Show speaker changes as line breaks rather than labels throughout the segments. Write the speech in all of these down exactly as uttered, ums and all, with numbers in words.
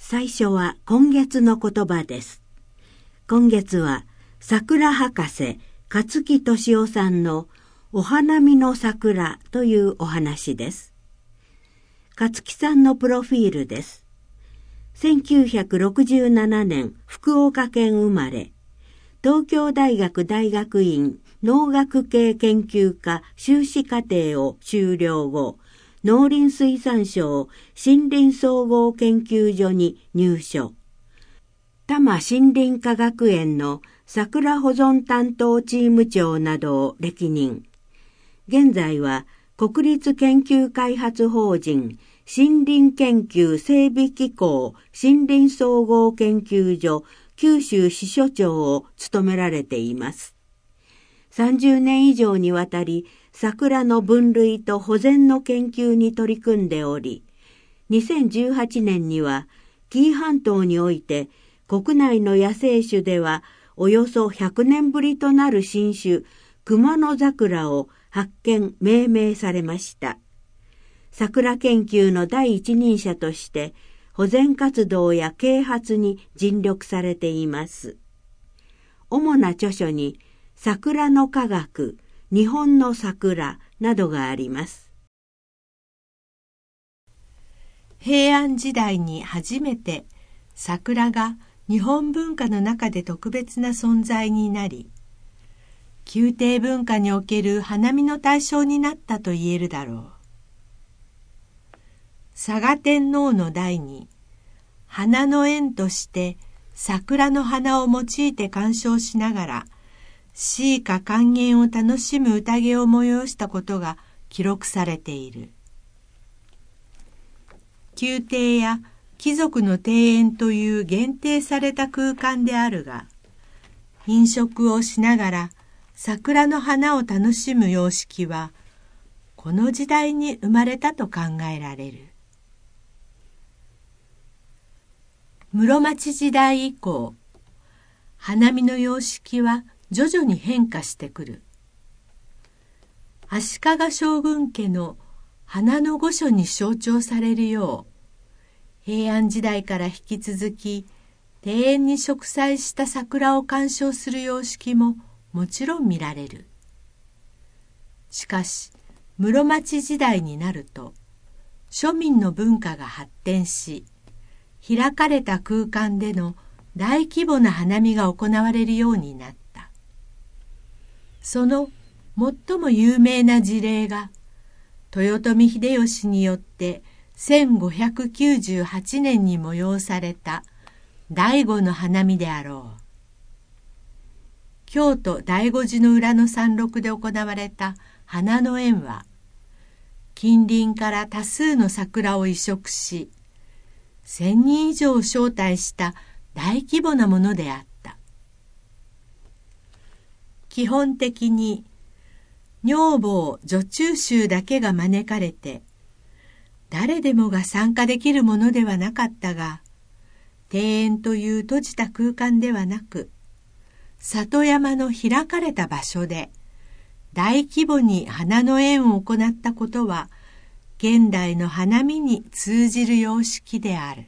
最初は今月の言葉です。今月は桜博士勝木俊夫さんのお花見の桜というお話です。勝木さんのプロフィールです。せんきゅうひゃくろくじゅうななねん福岡県生まれ、東京大学大学院農学系研究科修士課程を修了後、農林水産省森林総合研究所に入所。多摩森林科学園の桜保存担当チーム長などを歴任。現在は国立研究開発法人森林研究整備機構森林総合研究所九州支所長を務められています。さんじゅうねん以上にわたり桜の分類と保全の研究に取り組んでおり、にせんじゅうはちねんには紀伊半島において国内の野生種ではおよそひゃくねんぶりとなる新種熊野桜を発見命名されました。桜研究の第一人者として保全活動や啓発に尽力されています。主な著書に桜の科学、日本の桜などがあります。
平安時代に初めて桜が日本文化の中で特別な存在になり、宮廷文化における花見の対象になったと言えるだろう。嵯峨天皇の代に花の縁として桜の花を用いて鑑賞しながら詩歌管弦を楽しむ宴を催したことが記録されている。宮廷や貴族の庭園という限定された空間であるが、飲食をしながら桜の花を楽しむ様式はこの時代に生まれたと考えられる。室町時代以降、花見の様式は徐々に変化してくる。足利将軍家の花の御所に象徴されるよう、平安時代から引き続き庭園に植栽した桜を鑑賞する様式ももちろん見られる。しかし室町時代になると庶民の文化が発展し、開かれた空間での大規模な花見が行われるようになった。その最も有名な事例が豊臣秀吉によってせんごひゃくきゅうじゅうはちねんに催された醍醐の花見であろう。京都醍醐寺の裏の山麓で行われた花の宴は、近隣から多数の桜を移植し、千人以上を招待した大規模なものであった。基本的に女房女中衆だけが招かれて、誰でもが参加できるものではなかったが、庭園という閉じた空間ではなく、里山の開かれた場所で大規模に花の宴を行ったことは、現代の花見に通じる様式である。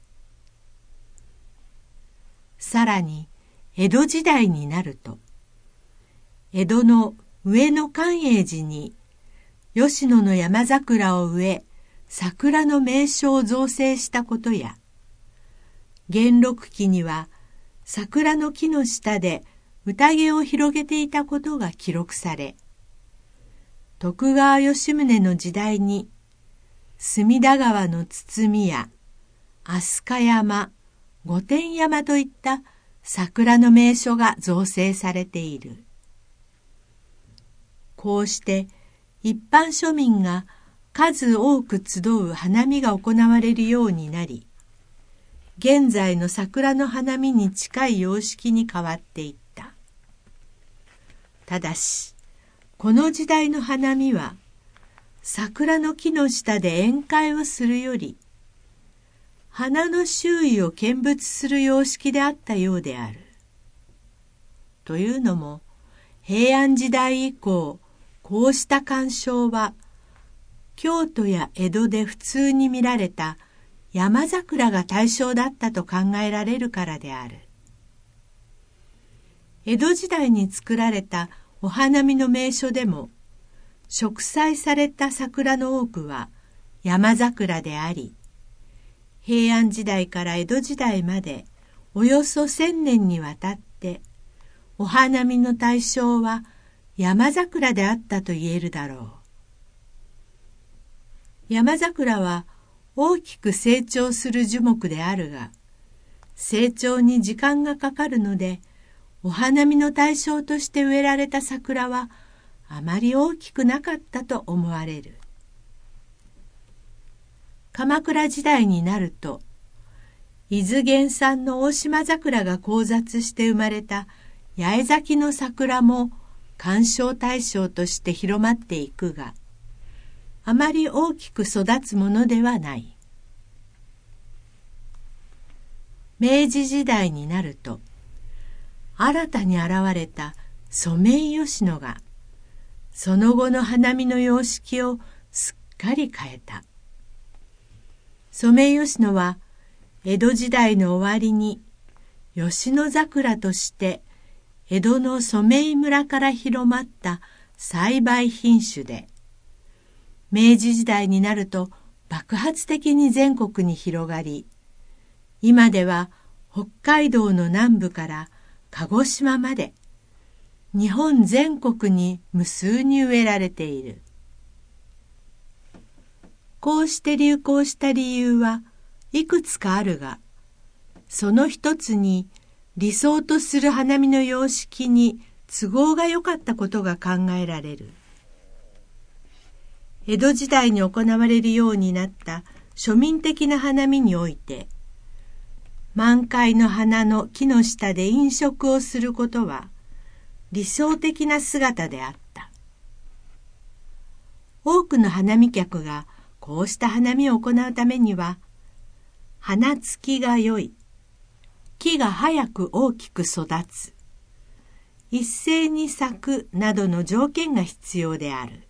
さらに江戸時代になると、江戸の上野寛永寺に吉野の山桜を植え、桜の名所を造成したことや、元禄期には桜の木の下で宴を広げていたことが記録され、徳川吉宗の時代に隅田川の堤や飛鳥山、御殿山といった桜の名所が造成されている。こうして一般庶民が数多く集う花見が行われるようになり、現在の桜の花見に近い様式に変わっていった。ただし、この時代の花見は、桜の木の下で宴会をするより、花の周囲を見物する様式であったようである。というのも、平安時代以降、こうした鑑賞は、京都や江戸で普通に見られた山桜が対象だったと考えられるからである。江戸時代に作られたお花見の名所でも、植栽された桜の多くは山桜であり、平安時代から江戸時代までおよそ千年にわたってお花見の対象は山桜であったと言えるだろう。山桜は大きく成長する樹木であるが、成長に時間がかかるので、お花見の対象として植えられた桜はあまり大きくなかったと思われる。鎌倉時代になると、伊豆原産の大島桜が交雑して生まれた八重咲きの桜も鑑賞対象として広まっていくが、あまり大きく育つものではない。明治時代になると、新たに現れたソメイヨシノが、その後の花見の様式をすっかり変えた。ソメイヨシノは、江戸時代の終わりに、吉野桜として、江戸の染井村から広まった栽培品種で、明治時代になると爆発的に全国に広がり、今では北海道の南部から鹿児島まで日本全国に無数に植えられている。こうして流行した理由はいくつかあるが、その一つに理想とする花見の様式に都合が良かったことが考えられる。江戸時代に行われるようになった庶民的な花見において、満開の花の木の下で飲食をすることは理想的な姿であった。多くの花見客がこうした花見を行うためには、花つきが良い、木が早く大きく育つ、一斉に咲くなどの条件が必要である。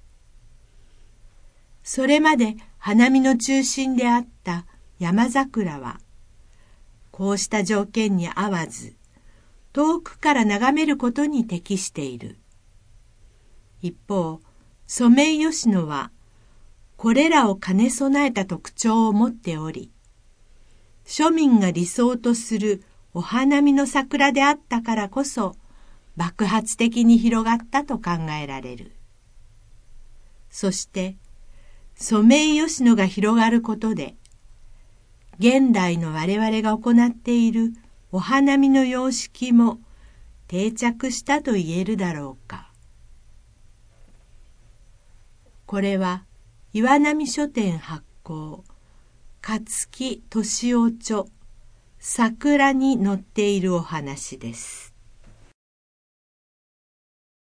それまで花見の中心であった山桜は、こうした条件に合わず、遠くから眺めることに適している。一方、ソメイヨシノは、これらを兼ね備えた特徴を持っており、庶民が理想とするお花見の桜であったからこそ、爆発的に広がったと考えられる。そして、ソメイヨシノが広がることで、現代の我々が行っているお花見の様式も定着したと言えるだろうか。これは岩波書店発行、勝木俊夫著、桜に載っているお話です。